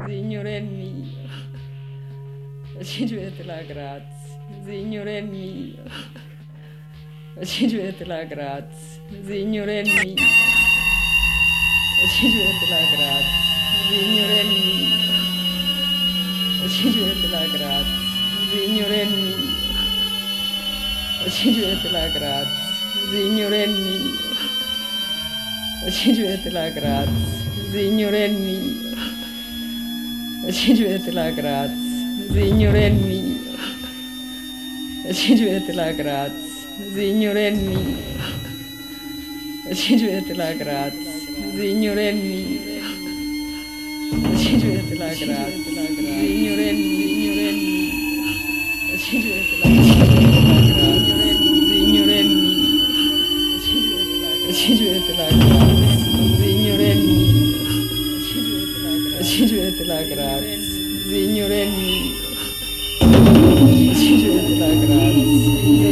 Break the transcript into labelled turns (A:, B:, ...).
A: Signore mio, facete la grazia, Signore mio, facete la grazia, Signore mio, facete la grazia, Signore mio, facete la grazia, Signore mio, facete la grazia, Signore mio, facete la grazia, Signore mio. Facete la grazia, Signore mio. Facete la grazia, Signore mio. Facete la grazia, Signore mio. Facete la grazia, Signore mio. Facete la grazia, Signore mio. Facete la grazia, Signore mio. Facete la grazia, Signore mio. Facete la grazia,